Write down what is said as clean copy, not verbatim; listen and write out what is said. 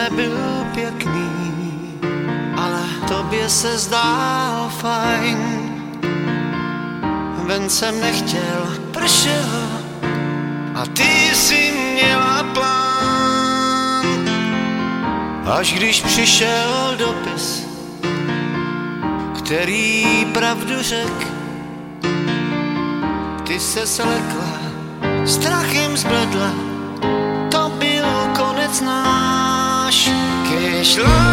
nebyl pěkný, ale tobě se zdál fajn. Ven jsem nechtěl, pršel a ty si měla plán. Až když přišel dopis, který pravdu řek, ty se slekla, strachem zbledla, to byl konec náš. Když